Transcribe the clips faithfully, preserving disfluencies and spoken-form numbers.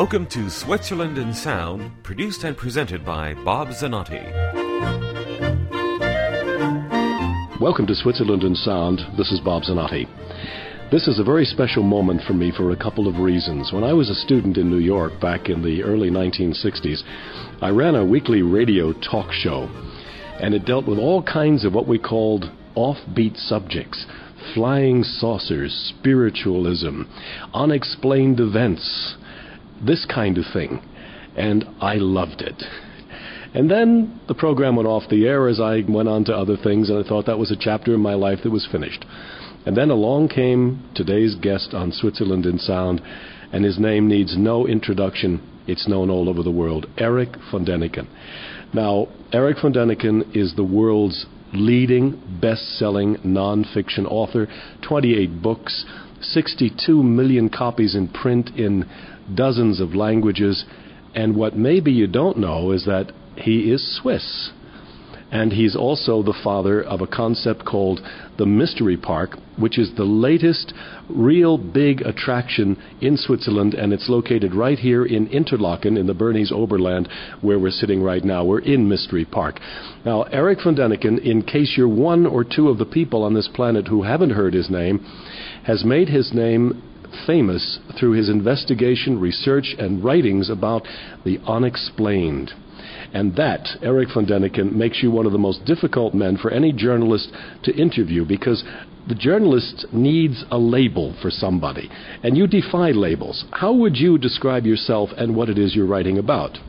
Welcome to Switzerland in Sound, produced and presented by Bob Zanotti. Welcome to Switzerland in Sound. This is Bob Zanotti. This is a very special moment for me for a couple of reasons. When I was a student in New York back in the early nineteen sixties, I ran a weekly radio talk show, and it dealt with all kinds of what we called offbeat subjects: flying saucers, spiritualism, unexplained events, this kind of thing. And I loved it. And then the program went off the air as I went on to other things, and I thought that was a chapter in my life that was finished. And then along came today's guest on Switzerland in Sound, and his name needs no introduction. It's known all over the world: Erich von Däniken. Now, Erich von Däniken is the world's leading best-selling non-fiction author, twenty-eight books, sixty-two million copies in print in dozens of languages. And what maybe you don't know is that he is Swiss. And he's also the father of a concept called the Mystery Park, which is the latest real big attraction in Switzerland, and it's located right here in Interlaken in the Bernese Oberland, where we're sitting right now. We're in Mystery Park. Now, Erich von Däniken, in case you're one or two of the people on this planet who haven't heard his name, has made his name famous through his investigation, research, and writings about the unexplained. And that, Erich von Däniken, makes you one of the most difficult men for any journalist to interview, because the journalist needs a label for somebody, and you defy labels. How would you describe yourself and what it is you're writing about?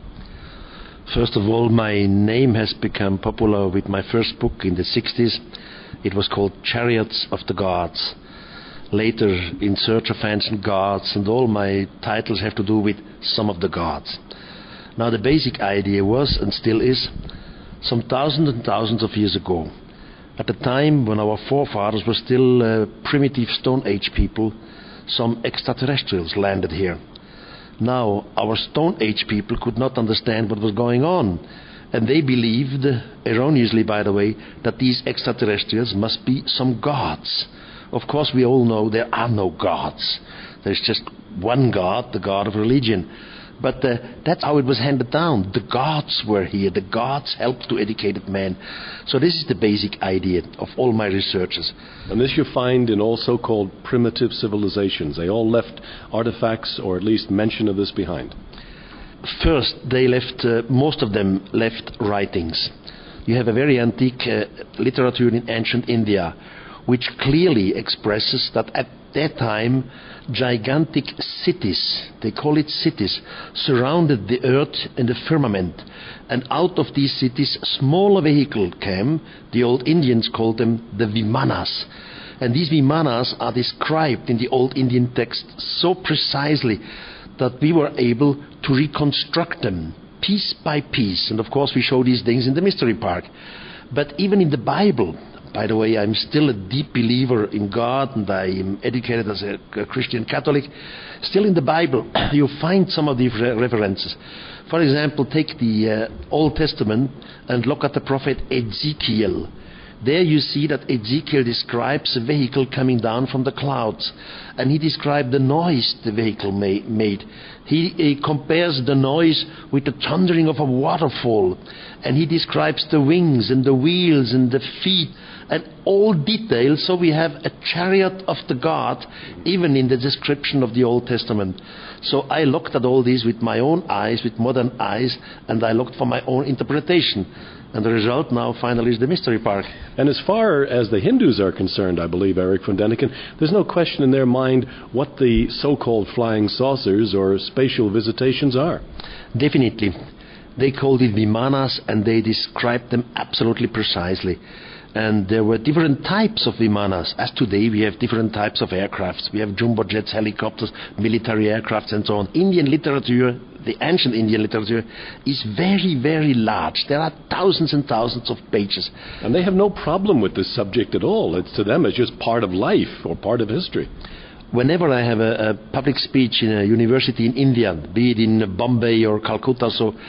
First of all, my name has become popular with my first book in the sixties. It was called Chariots of the Gods. Later, In Search of Ancient Gods, and all my titles have to do with some of the gods. Now, the basic idea was, and still is, some thousands and thousands of years ago, at the time when our forefathers were still uh, primitive Stone Age people, some extraterrestrials landed here. Now, our Stone Age people could not understand what was going on, and they believed, erroneously by the way, that these extraterrestrials must be some gods. Of course, we all know there are no gods. There's just one God, the God of religion. But uh, that's how it was handed down. The gods were here. The gods helped to educate man. So this is the basic idea of all my researches. And this you find in all so-called primitive civilizations. They all left artifacts, or at least mention of this, behind. First, they left, uh, most of them left writings. You have a very antique uh, literature in ancient India, which clearly expresses that at that time gigantic cities, they call it cities, surrounded the earth and the firmament. And out of these cities, smaller vehicles came. The old Indians called them the Vimanas. And these Vimanas are described in the old Indian text so precisely that we were able to reconstruct them piece by piece. And of course, we show these things in the Mystery Park. But even in the Bible, by the way, I'm still a deep believer in God, and I'm educated as a, a Christian Catholic. Still in the Bible, you find some of these re- references. For example, take the uh, Old Testament and look at the prophet Ezekiel. There you see that Ezekiel describes a vehicle coming down from the clouds, and he described the noise the vehicle ma- made. He, he compares the noise with the thundering of a waterfall, and he describes the wings and the wheels and the feet, and all details. So we have a chariot of the God, even in the description of the Old Testament. So I looked at all these with my own eyes, with modern eyes, and I looked for my own interpretation. And the result now finally is the Mystery Park. And as far as the Hindus are concerned, I believe, Erich von Däniken, there's no question in their mind what the so-called flying saucers or spatial visitations are. Definitely. They called it Vimanas, and they described them absolutely precisely. And there were different types of Vimanas. As today we have different types of aircrafts. We have jumbo jets, helicopters, military aircrafts, and so on. Indian literature, the ancient Indian literature, is very, very large. There are thousands and thousands of pages. And they have no problem with this subject at all. It's to them, it's just part of life or part of history. Whenever I have a, a public speech in a university in India, be it in Bombay or Calcutta, so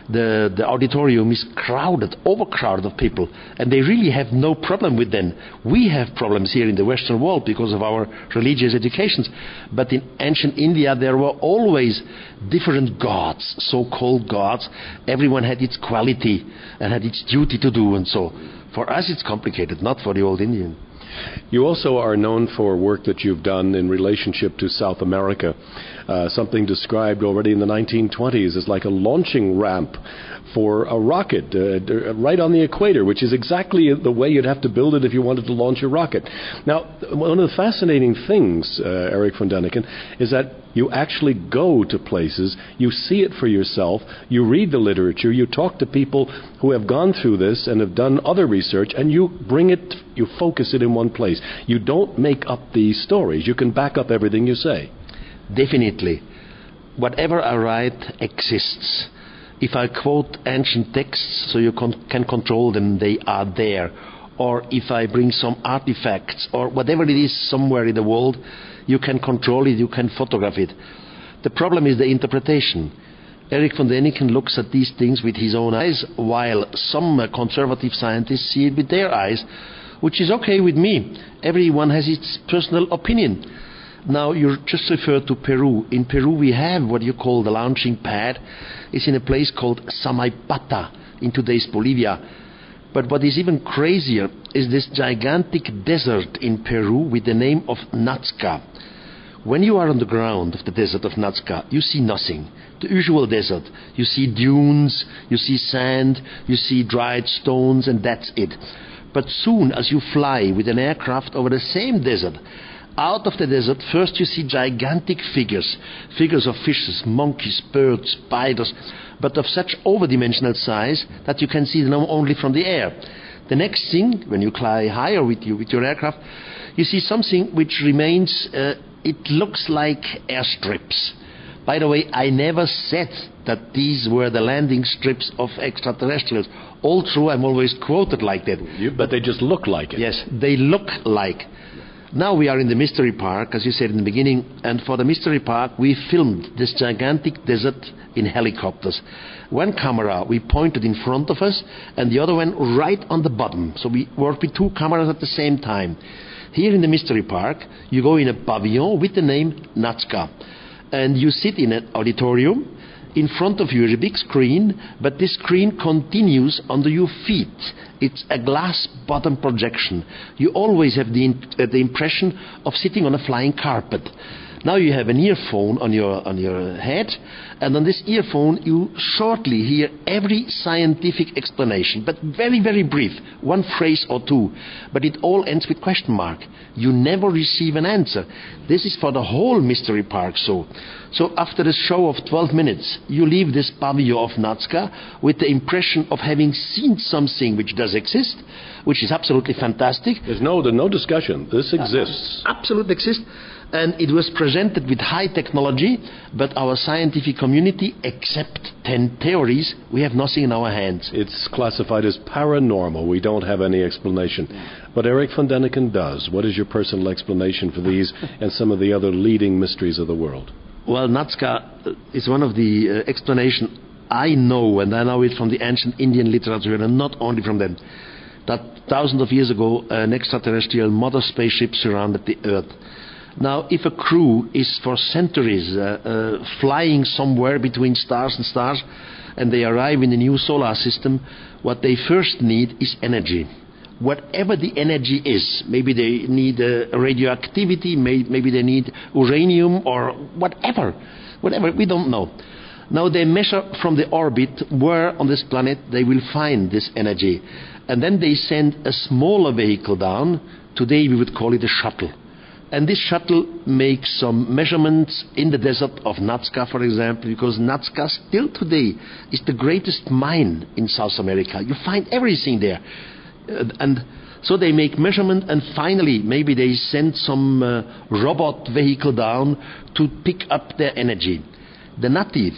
the, the auditorium is crowded, overcrowded of people, and they really have no problem with them. We have problems here in the Western world because of our religious educations, but in ancient India there were always different gods, so-called gods. Everyone had its quality and had its duty to do, and so for us it's complicated, not for the old Indian. You also are known for work that you've done in relationship to South America, uh, something described already in the nineteen twenties as like a launching ramp for a rocket uh, right on the equator, which is exactly the way you'd have to build it if you wanted to launch a rocket. Now, one of the fascinating things, uh, Erich von Däniken, is that you actually go to places, you see it for yourself, you read the literature, you talk to people who have gone through this and have done other research, and you bring it, you focus it in one place. You don't make up these stories. You can back up everything you say. Definitely. Whatever I write exists. If I quote ancient texts so you con- can control them, they are there. Or if I bring some artifacts or whatever it is somewhere in the world, you can control it, you can photograph it. The problem is the interpretation. Erich von Däniken looks at these things with his own eyes, while some uh, conservative scientists see it with their eyes, which is okay with me. Everyone has its personal opinion. Now, you just referred to Peru. In Peru, we have what you call the launching pad. It's in a place called Samaipata in today's Bolivia. But what is even crazier is this gigantic desert in Peru with the name of Nazca. When you are on the ground of the desert of Nazca, you see nothing. The usual desert. You see dunes, you see sand, you see dried stones, and that's it. But soon as you fly with an aircraft over the same desert, out of the desert, first you see gigantic figures, figures of fishes, monkeys, birds, spiders, but of such overdimensional size that you can see them only from the air. The next thing, when you fly higher with, you, with your aircraft, you see something which remains, uh, it looks like airstrips. By the way, I never said that these were the landing strips of extraterrestrials. All true, I'm always quoted like that. You, but they just look like it. Yes, they look like. Now we are in the Mystery Park, as you said in the beginning, and for the Mystery Park we filmed this gigantic desert in helicopters. One camera we pointed in front of us and the other one right on the bottom. So we worked with two cameras at the same time. Here in the Mystery Park you go in a pavilion with the name Nazca, and you sit in an auditorium. In front of you is a big screen, but this screen continues under your feet. It's a glass bottom projection. You always have the, uh, the impression of sitting on a flying carpet. Now you have an earphone on your, on your head, and on this earphone you shortly hear every scientific explanation, but very, very brief, one phrase or two. But it all ends with question mark. You never receive an answer. This is for the whole Mystery Park so. So after the show of twelve minutes, you leave this pavilion of Nazca with the impression of having seen something which does exist, which is absolutely fantastic. There's no, there's no discussion. This exists. Uh, absolutely exists. And it was presented with high technology, but our scientific community, except ten theories, we have nothing in our hands. It's classified as paranormal. We don't have any explanation. But Erich von Däniken does. What is your personal explanation for these and some of the other leading mysteries of the world? Well, Nazca is one of the uh, explanations I know, and I know it from the ancient Indian literature, and not only from them, that thousands of years ago an extraterrestrial mother spaceship surrounded the Earth. Now, if a crew is for centuries uh, uh, flying somewhere between stars and stars, and they arrive in the new solar system, what they first need is energy. Whatever the energy is, maybe they need uh, radioactivity, may, maybe they need uranium or whatever, whatever, we don't know. Now they measure from the orbit where on this planet they will find this energy. And then they send a smaller vehicle down. Today we would call it a shuttle. And this shuttle makes some measurements in the desert of Nazca, for example, because Nazca still today is the greatest mine in South America. You find everything there. Uh, and so they make measurement, and finally maybe they send some uh, robot vehicle down to pick up their energy. The natives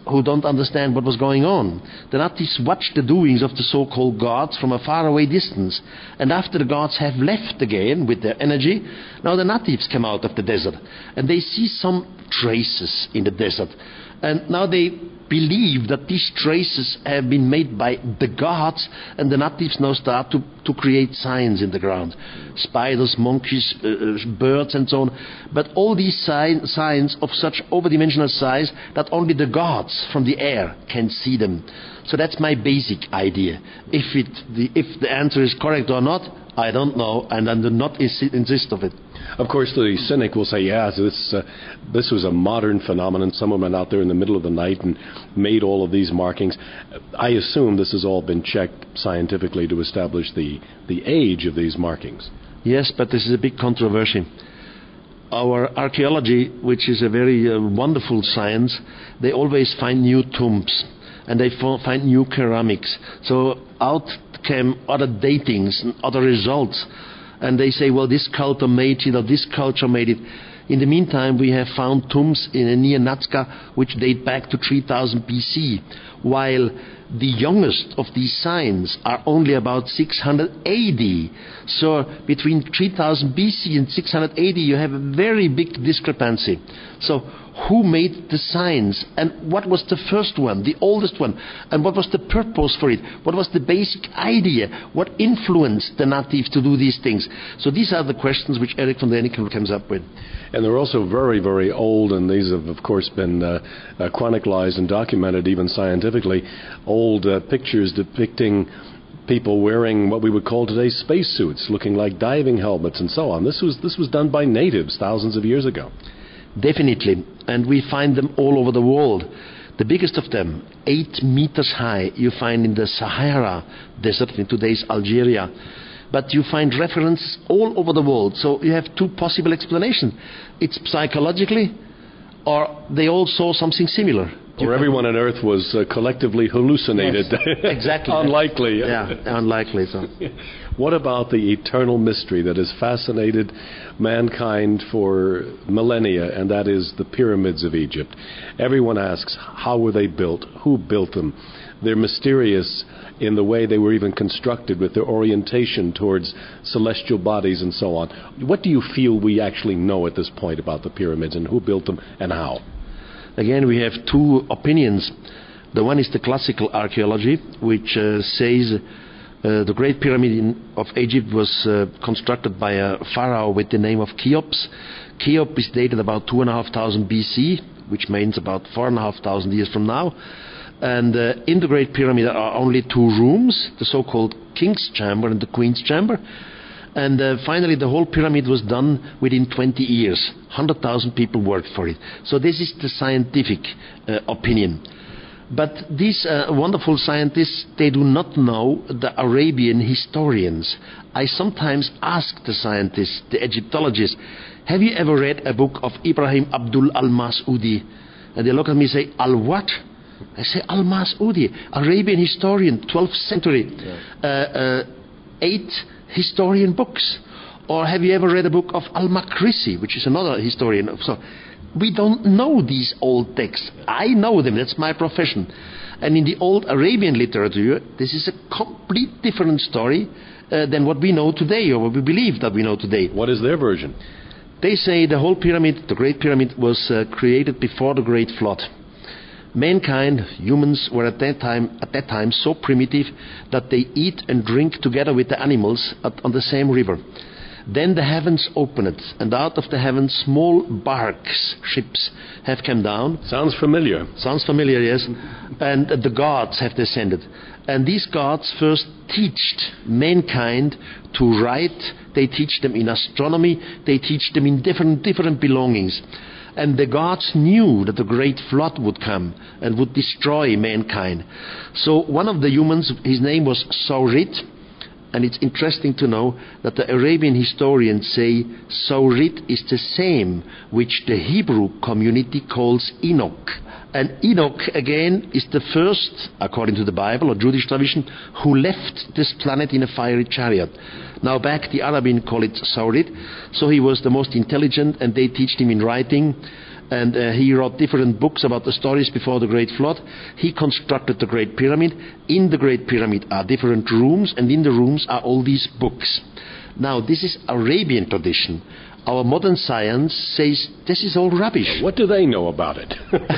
who don't understand what was going on. The natives watched the doings of the so-called gods from a faraway distance. And after the gods have left again with their energy, now the natives come out of the desert. And they see some traces in the desert. And now they believe that these traces have been made by the gods, and the natives now start to, to create signs in the ground. Spiders, monkeys, uh, birds and so on. But all these sign, signs of such overdimensional size that only the gods from the air can see them. So that's my basic idea. If, it, the, if the answer is correct or not, I don't know, and I do not ins- insist of it. Of course, the cynic will say, yeah, this, uh, this was a modern phenomenon. Someone went out there in the middle of the night and made all of these markings. I assume this has all been checked scientifically to establish the, the age of these markings. Yes, but this is a big controversy. Our archaeology, which is a very uh, wonderful science, they always find new tombs, and they f- find new ceramics. So out came other datings and other results. And they say, well, this culture made it, or this culture made it. In the meantime, we have found tombs in near Nazca which date back to three thousand B C, while the youngest of these signs are only about six hundred A D. So between three thousand B C and six hundred A D, you have a very big discrepancy. So who made the signs, and what was the first one, the oldest one, and what was the purpose for it? What was the basic idea? What influenced the natives to do these things? So these are the questions which Eric von Däniken comes up with. And they're also very, very old, and these have, of course, been uh, uh, chronicalized and documented even scientifically. Old uh, pictures depicting people wearing what we would call today spacesuits, looking like diving helmets and so on. This was this was done by natives thousands of years ago. Definitely, and we find them all over the world. The biggest of them, eight meters high, you find in the Sahara Desert in today's Algeria. But you find references all over the world. So you have two possible explanations. It's psychologically, or they all saw something similar. Or everyone on Earth was uh, collectively hallucinated. Yes, exactly. Unlikely. Yeah, unlikely. So. What about the eternal mystery that has fascinated mankind for millennia, and that is the pyramids of Egypt? Everyone asks, how were they built? Who built them? They're mysterious in the way they were even constructed, with their orientation towards celestial bodies and so on. What do you feel we actually know at this point about the pyramids, and who built them and how? Again, we have two opinions. The one is the classical archaeology, which uh, says uh, the Great Pyramid in, of Egypt was uh, constructed by a pharaoh with the name of Cheops. Cheops is dated about two and a half thousand B C, which means about four and a half thousand years from now. And uh, in the Great Pyramid there are only two rooms, the so-called King's Chamber and the Queen's Chamber. And uh, finally, the whole pyramid was done within twenty years. one hundred thousand people worked for it. So this is the scientific uh, opinion. But these uh, wonderful scientists, they do not know the Arabian historians. I sometimes ask the scientists, the Egyptologists, have you ever read a book of Ibrahim Abdul al-Mas'udi? And they look at me and say, al-what? I say, al-Mas'udi, Arabian historian, twelfth century. Yeah. Uh, uh, eight historian books. Or have you ever read a book of Al-Makrisi, which is another historian? So we don't know these old texts. I know them, that's my profession. And in the old Arabian literature, this is a complete different story uh, than what we know today, or what we believe that we know today. What is their version? They say the whole pyramid, the Great Pyramid, was uh, created before the Great Flood. Mankind, humans, were at that time at that time so primitive that they eat and drink together with the animals at, on the same river. Then the heavens opened, and out of the heavens small barks, ships, have come down. Sounds familiar. Sounds familiar, yes. And uh, the gods have descended. And these gods first taught mankind to write. They teach them in astronomy. They teach them in different different belongings. And the gods knew that the great flood would come and would destroy mankind. So one of the humans, his name was Saurit, and it's interesting to know that the Arabian historians say Saurit is the same which the Hebrew community calls Enoch. And Enoch, again, is the first, according to the Bible or Jewish tradition, who left this planet in a fiery chariot. Now back, the Arabian call it Saurit. So he was the most intelligent, and they teach him in writing. and uh, he wrote different books about the stories before the Great Flood. He constructed the Great Pyramid. In the Great Pyramid are different rooms, and in the rooms are all these books. Now, this is Arabian tradition. Our modern science says this is all rubbish. What do they know about it?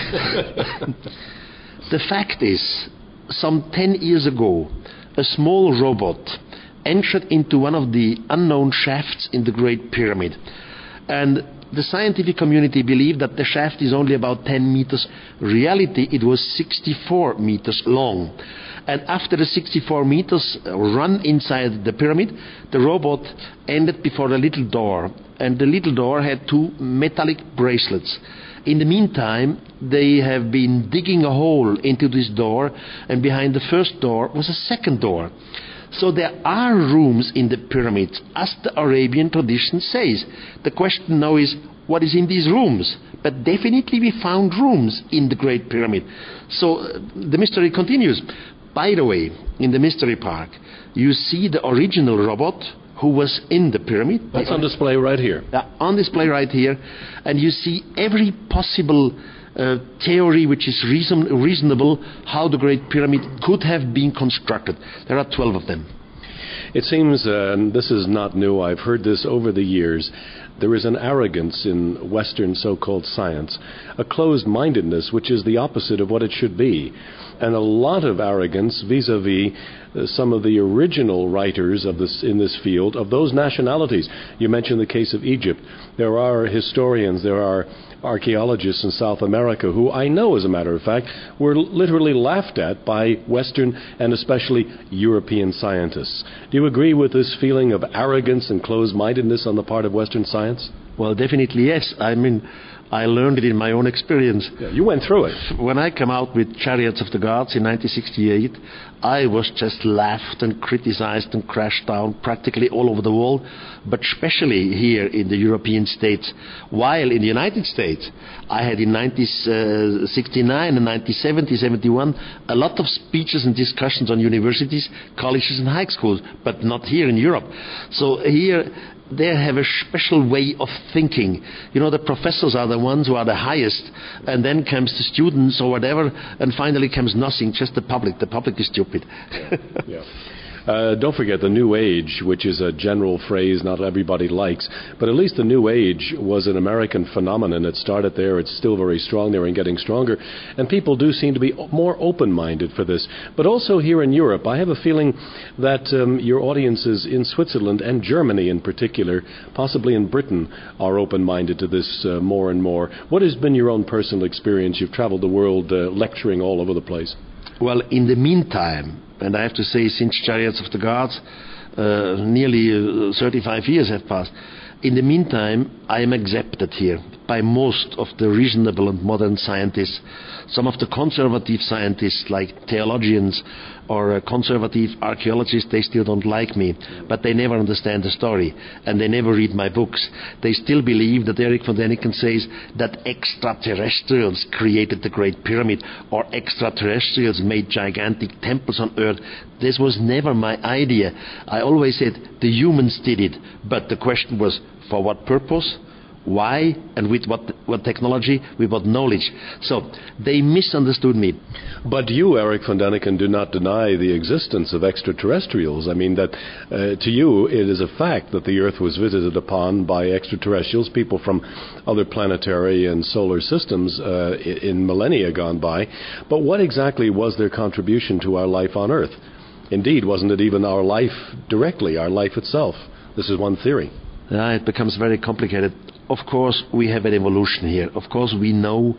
The fact is, some ten years ago, a small robot entered into one of the unknown shafts in the Great Pyramid. And the scientific community believed that the shaft is only about ten meters. Reality, it was sixty-four meters long. And after the sixty-four meters run inside the pyramid, the robot ended before a little door. And the little door had two metallic bracelets. In the meantime, they have been digging a hole into this door, and behind the first door was a second door. So there are rooms in the pyramids, as the Arabian tradition says. The question now is, what is in these rooms? But definitely we found rooms in the Great Pyramid. So uh, the mystery continues. By the way, in the Mystery Park, you see the original robot who was in the pyramid. That's on display right here. Uh, on display right here. And you see every possible uh, theory which is reason- reasonable how the Great Pyramid could have been constructed. There are twelve of them. It seems, uh, and this is not new, I've heard this over the years, there is an arrogance in Western so-called science, a closed-mindedness which is the opposite of what it should be, and a lot of arrogance vis-a-vis uh, some of the original writers of this, in this field of those nationalities. You mentioned the case of Egypt. There are historians, there are archaeologists in South America who I know, as a matter of fact, were literally laughed at by Western and especially European scientists. Do you agree with this feeling of arrogance and closed-mindedness on the part of Western science? Well, definitely yes. I mean, I learned it in my own experience. Yeah, you went through it. When I came out with Chariots of the Gods in nineteen sixty-eight, I was just laughed and criticized and crashed down practically all over the world, but especially here in the European states. While in the United States, I had in nineteen sixty-nine and nineteen seventy, seventy-one a lot of speeches and discussions on universities, colleges and high schools, but not here in Europe. So here they have a special way of thinking. You know, the professors are the ones who are the highest, and then comes the students or whatever, and finally comes nothing, just the public. The public is stupid. Yeah. Yeah. Uh, don't forget the New Age, which is a general phrase not everybody likes, but at least the New Age was an American phenomenon. It started there. It's still very strong there and getting stronger, and people do seem to be more open-minded for this. But also here in Europe, I have a feeling that um, your audiences in Switzerland and Germany in particular, possibly in Britain, are open-minded to this uh, more and more. What has been your own personal experience? You've traveled the world uh, lecturing all over the place. Well, in the meantime, and I have to say, since Chariots of the Gods, uh, nearly uh, thirty-five years have passed. In the meantime, I am accepted here by most of the reasonable and modern scientists. Some of the conservative scientists, like theologians or uh, conservative archaeologists, they still don't like me, but they never understand the story, and they never read my books. They still believe that Erich von Däniken says that extraterrestrials created the Great Pyramid, or extraterrestrials made gigantic temples on Earth. This was never my idea. I always said the humans did it, but the question was, for what purpose? Why? And with what, what technology? With what knowledge? So they misunderstood me. But you, Erich von Däniken, do not deny the existence of extraterrestrials. I mean that uh, to you it is a fact that the Earth was visited upon by extraterrestrials, people from other planetary and solar systems uh, in millennia gone by. But what exactly was their contribution to our life on Earth? Indeed, wasn't it even our life directly, our life itself? This is one theory. Yeah, it becomes very complicated. Of course, we have an evolution here. Of course, we know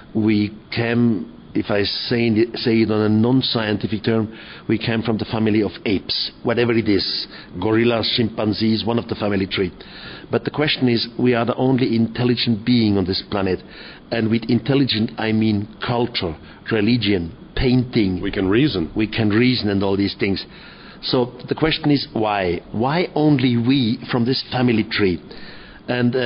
we came, if I say it, say it on a non-scientific term, we came from the family of apes, whatever it is, gorillas, chimpanzees, one of the family tree. But the question is, we are the only intelligent being on this planet. And with intelligent, I mean culture, religion, painting. We can reason. We can reason and all these things. So the question is, why? Why only we from this family tree? And uh,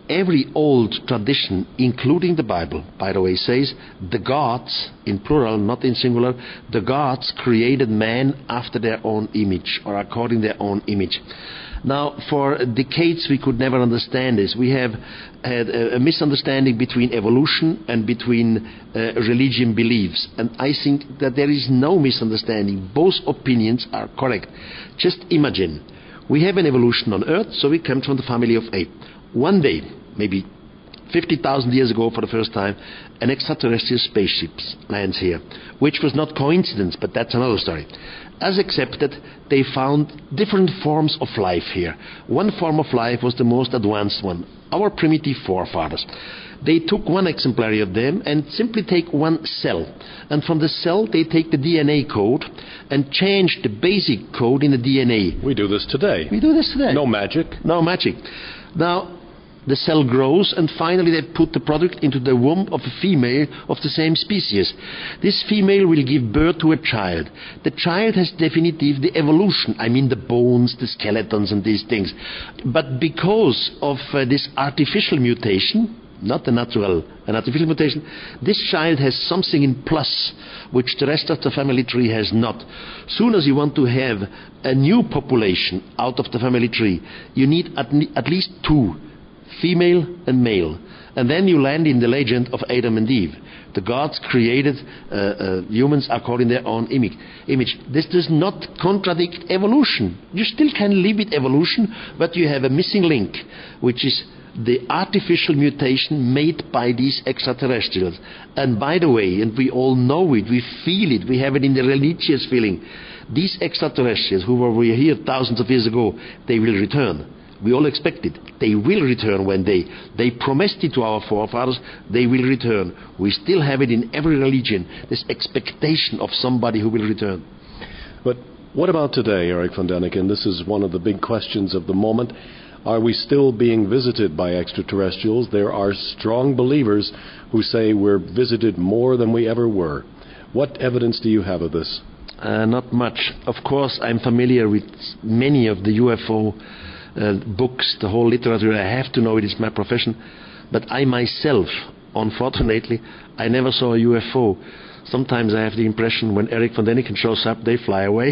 every old tradition, including the Bible, by the way, says the gods, in plural, not in singular, the gods created man after their own image, or according to their own image. Now, for decades we could never understand this. We have had a, a misunderstanding between evolution and between uh, religion beliefs. And I think that there is no misunderstanding. Both opinions are correct. Just imagine, we have an evolution on Earth, so we come from the family of ape. One day, maybe fifty thousand years ago for the first time, an extraterrestrial spaceship lands here, which was not coincidence, but that's another story. As accepted, they found different forms of life here. One form of life was the most advanced one, our primitive forefathers. They took one exemplary of them and simply take one cell. And from the cell, they take the D N A code and change the basic code in the D N A. We do this today. We do this today. No magic. No magic. Now, the cell grows, and finally they put the product into the womb of a female of the same species. This female will give birth to a child. The child has definitive the evolution, I mean the bones, the skeletons and these things. But because of uh, this artificial mutation, not the natural, an artificial mutation, this child has something in plus, which the rest of the family tree has not. Soon as you want to have a new population out of the family tree, you need at, at least two, female and male. And then you land in the legend of Adam and Eve. The gods created uh, uh, humans according to their own image. image. This does not contradict evolution. You still can live with evolution, but you have a missing link, which is the artificial mutation made by these extraterrestrials. And by the way, and we all know it, we feel it, we have it in the religious feeling, these extraterrestrials who were here thousands of years ago, they will return. We all expect it. They will return one day. They promised it to our forefathers. They will return. We still have it in every religion, this expectation of somebody who will return. But what about today, Eric von Däniken? This is one of the big questions of the moment. Are we still being visited by extraterrestrials? There are strong believers who say we're visited more than we ever were. What evidence do you have of this? Uh, not much. Of course, I'm familiar with many of the U F O uh, books, the whole literature. I have to know it, it's my profession. But I myself, unfortunately, I never saw a U F O. Sometimes I have the impression when Eric von Däniken shows up, they fly away.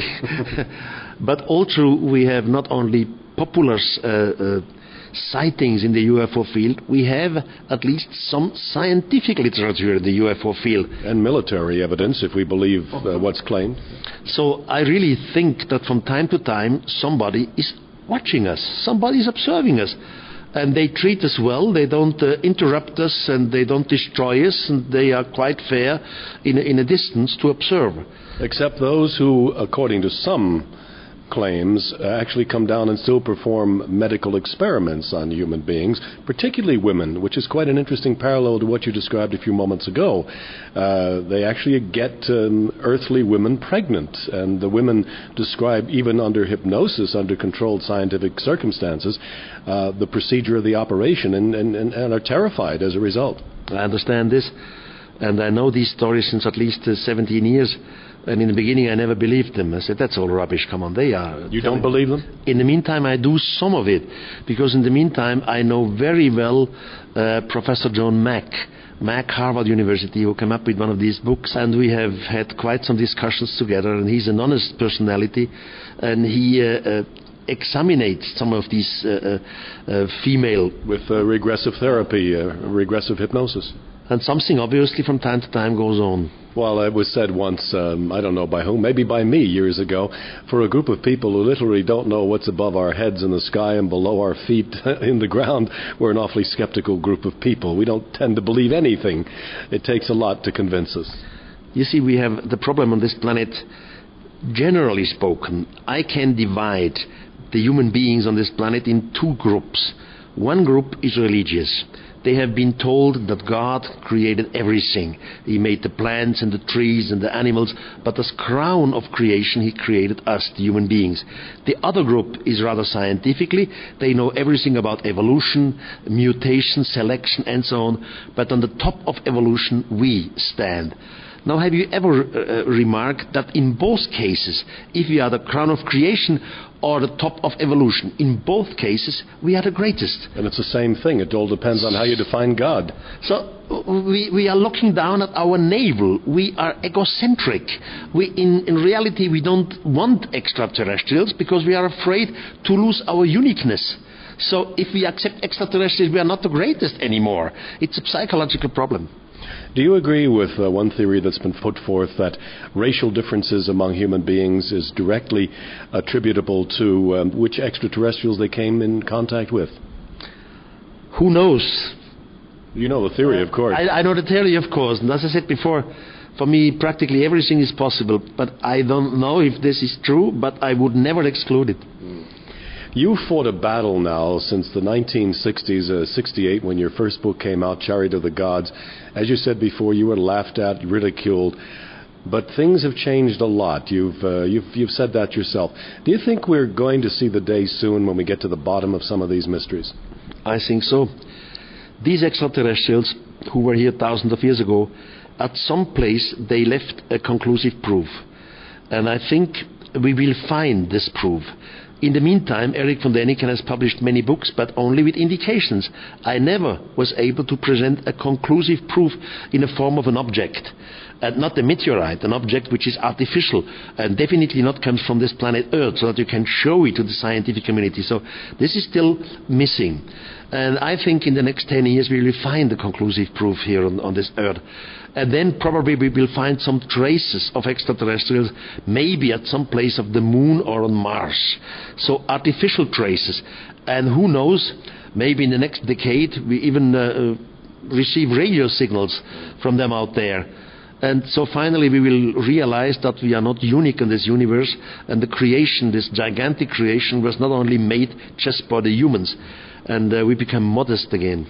But all true, we have not only popular uh, uh, sightings in the U F O field, we have at least some scientific literature in the U F O field. And military evidence, if we believe uh, what's claimed. So I really think that from time to time, somebody is watching us, somebody is observing us. And they treat us well, they don't uh, interrupt us, and they don't destroy us, and they are quite fair in, in a distance to observe. Except those who, according to some claims, uh, actually come down and still perform medical experiments on human beings, particularly women, which is quite an interesting parallel to what you described a few moments ago. Uh, they actually get um, earthly women pregnant, and the women describe, even under hypnosis, under controlled scientific circumstances, uh, the procedure of the operation, and, and, and are terrified as a result. I understand this, and I know these stories since at least uh, seventeen years. And in the beginning, I never believed them. I said, that's all rubbish. Come on, they are. You don't believe them? In the meantime, I do some of it. Because in the meantime, I know very well uh, Professor John Mack, Mack, Harvard University, who came up with one of these books. And we have had quite some discussions together. And he's an honest personality. And he uh, uh, examinates some of these uh, uh, uh, female... With uh, regressive therapy, uh, regressive hypnosis. And something obviously from time to time goes on. Well, it was said once, um, I don't know by whom, maybe by me years ago, for a group of people who literally don't know what's above our heads in the sky and below our feet in the ground, we're an awfully skeptical group of people. We don't tend to believe anything. It takes a lot to convince us. You see, we have the problem on this planet, generally spoken, I can divide the human beings on this planet in two groups. One group is religious. They have been told that God created everything. He made the plants and the trees and the animals, but as crown of creation, He created us, the human beings. The other group is rather scientifically. They know everything about evolution, mutation, selection, and so on. But on the top of evolution, we stand. Now, have you ever uh, remarked that in both cases, if we are the crown of creation or the top of evolution, in both cases, we are the greatest. And it's the same thing. It all depends on how you define God. So we, we are looking down at our navel. We are egocentric. We, in, in reality, we don't want extraterrestrials because we are afraid to lose our uniqueness. So if we accept extraterrestrials, we are not the greatest anymore. It's a psychological problem. Do you agree with uh, one theory that's been put forth that racial differences among human beings is directly attributable to um, which extraterrestrials they came in contact with? Who knows? You know the theory, of course. I, I know the theory, of course. And as I said before, for me, practically everything is possible. But I don't know if this is true, but I would never exclude it. Mm. You fought a battle now since the nineteen sixties, uh, sixty-eight, when your first book came out, Chariot of the Gods. As you said before, you were laughed at, ridiculed, but things have changed a lot. You've, uh, you've, you've said that yourself. Do you think we're going to see the day soon when we get to the bottom of some of these mysteries? I think so. These extraterrestrials, who were here thousands of years ago, at some place they left a conclusive proof. And I think we will find this proof. In the meantime, Erich von Däniken has published many books, but only with indications. I never was able to present a conclusive proof in the form of an object. And not a meteorite, an object which is artificial and definitely not comes from this planet Earth, so that you can show it to the scientific community. So this is still missing. And I think in the next ten years we will find the conclusive proof here on, on this Earth. And then probably we will find some traces of extraterrestrials, maybe at some place of the moon or on Mars. So artificial traces. And who knows, maybe in the next decade we even uh, receive radio signals from them out there. And so finally we will realize that we are not unique in this universe, and the creation, this gigantic creation, was not only made just by the humans. And uh, we become modest again.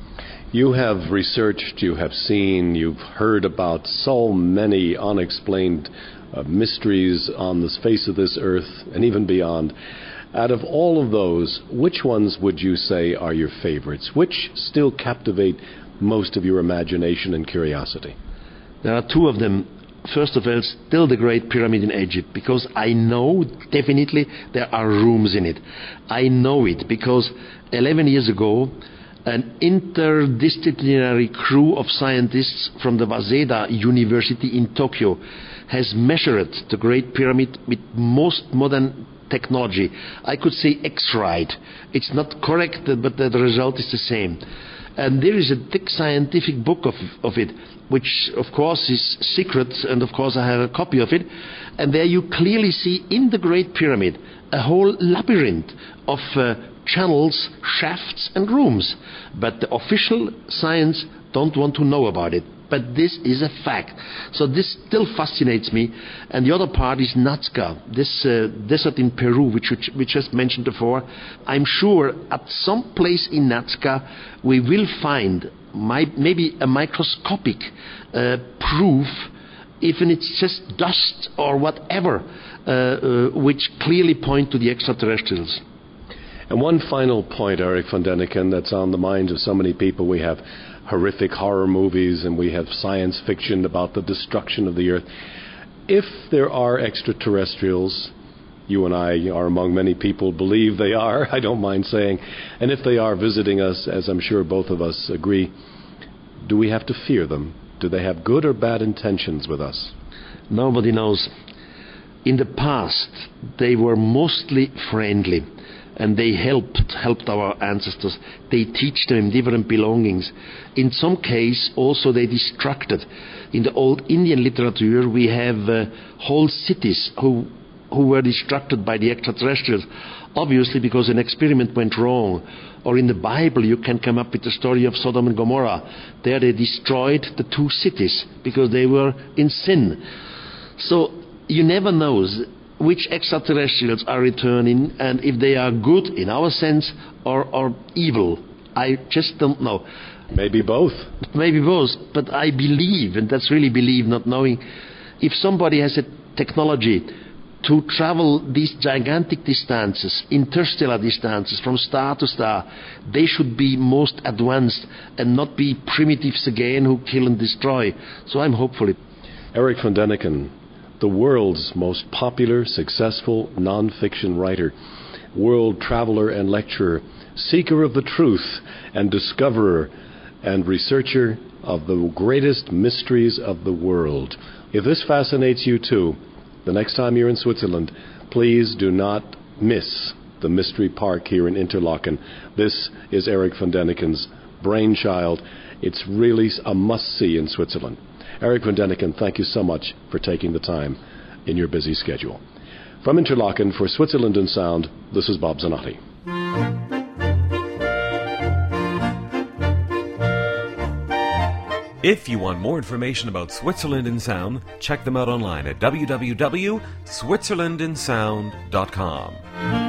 You have researched, you have seen, you've heard about so many unexplained uh, mysteries on the face of this earth and even beyond. Out of all of those, which ones would you say are your favorites? Which still captivate most of your imagination and curiosity? There are two of them. First of all, still the Great Pyramid in Egypt, because I know definitely there are rooms in it. I know it because eleven years ago, an interdisciplinary crew of scientists from the Waseda University in Tokyo has measured the Great Pyramid with most modern technology. I could say X-rayed. It's not correct, but the result is the same. And there is a thick scientific book of, of it, which of course is secret, and of course I have a copy of it. And there you clearly see in the Great Pyramid a whole labyrinth of uh, channels, shafts and rooms. But the official science don't want to know about it. But this is a fact. So this still fascinates me. And the other part is Nazca, this uh, desert in Peru, which we just mentioned before. I'm sure at some place in Nazca we will find my, maybe a microscopic uh, proof, even it's just dust or whatever, uh, uh, which clearly point to the extraterrestrials. And one final point, Erich von Däniken, that's on the minds of so many people. We have horrific horror movies and we have science fiction about the destruction of the earth. If there are extraterrestrials, you and I are among many people believe they are, I don't mind saying, and if they are visiting us, as I'm sure both of us agree, do we have to fear them? Do they have good or bad intentions with us? Nobody knows. In the past, they were mostly friendly. And they helped, helped our ancestors. They teach them different belongings. In some case, also they destructed. In the old Indian literature, we have uh, whole cities who, who were destructed by the extraterrestrials, obviously because an experiment went wrong. Or in the Bible, you can come up with the story of Sodom and Gomorrah. There they destroyed the two cities because they were in sin. So you never know which extraterrestrials are returning, and if they are good in our sense or, or evil. I just don't know. Maybe both. Maybe both, but I believe, and that's really believe, not knowing, if somebody has a technology to travel these gigantic distances, interstellar distances, from star to star, they should be most advanced and not be primitives again who kill and destroy. So I'm hopeful. Erich von Däniken, the world's most popular, successful non-fiction writer, world traveler and lecturer, seeker of the truth and discoverer and researcher of the greatest mysteries of the world. If this fascinates you too, the next time you're in Switzerland, please do not miss the Mystery Park here in Interlaken. This is Erich von Däniken's brainchild. It's really a must-see in Switzerland. Erich von Däniken, thank you so much for taking the time in your busy schedule. From Interlaken for Switzerland in Sound, this is Bob Zanotti. If you want more information about Switzerland in Sound, check them out online at w w w dot switzerland in sound dot com.